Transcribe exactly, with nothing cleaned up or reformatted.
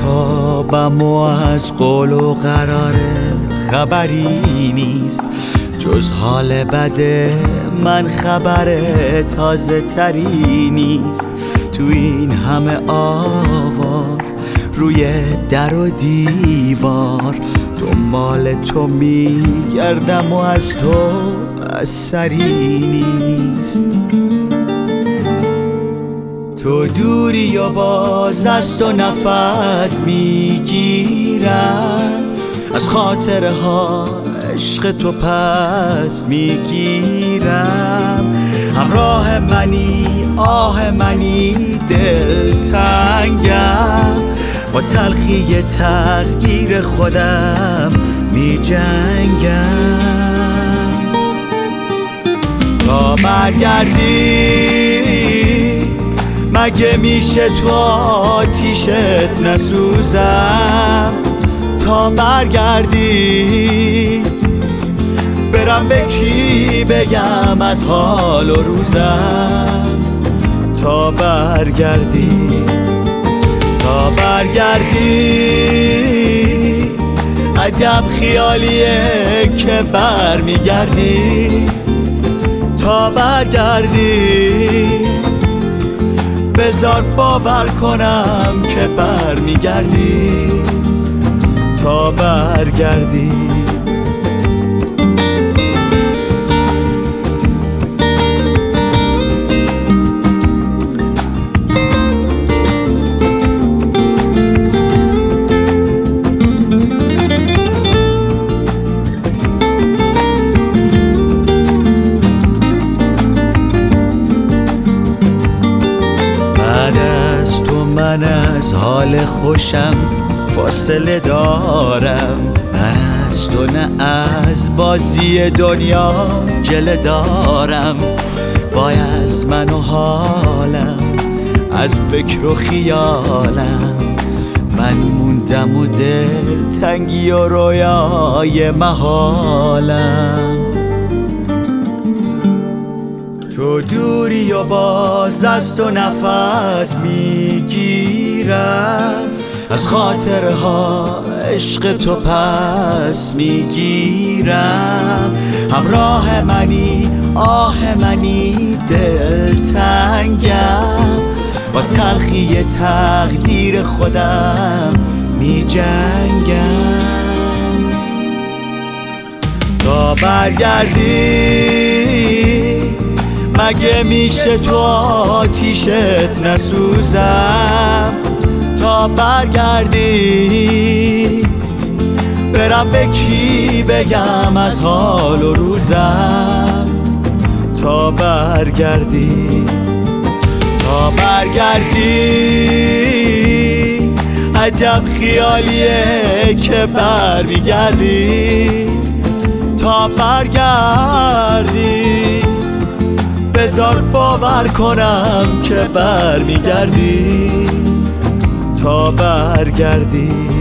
خوابم و از قول و قرارت خبری نیست، جز حال بده من خبر تازه تری نیست. تو این همه آوار روی در و دیوار، دنبال تو میگردم و از تو اثری نیست. تو دوری و باز از تو نفس میگیرم، از خاطره ها عشق تو پس میگیرم. همراه منی آه منی دلتنگم، با تلخی تقدیر خودم میجنگم. تا برگردی مگه میشه تو آتیشت نسوزم؟ تا برگردی برم به کی بگم از حال و روزم؟ تا برگردی تا برگردی عجب خیالیه که برمیگردی. تا برگردی بذار باور کنم که برمیگردی. تا برگردی من از حال خوشم فاصله دارم، من از تو نه از بازی دنیا گله دارم. وای از من و حالم، از فکر و خیالم، من موندم و دل تنگی و رویای محالم. تو دوری و باز از تو نفس میگیرم، از خاطره ها عشق تو پس میگیرم. همراه منی آه منی دلتنگم، با تلخی تقدیر خودم میجنگم. تا برگردی مگه میشه تو آتیشت نسوزم؟ تا برگردی برم به کی بگم از حال و روزم؟ تا برگردی تا برگردی عجب خیالیه که برمیگردی. تا برگردی بذار باور کنم که برمیگردی. تا برگردی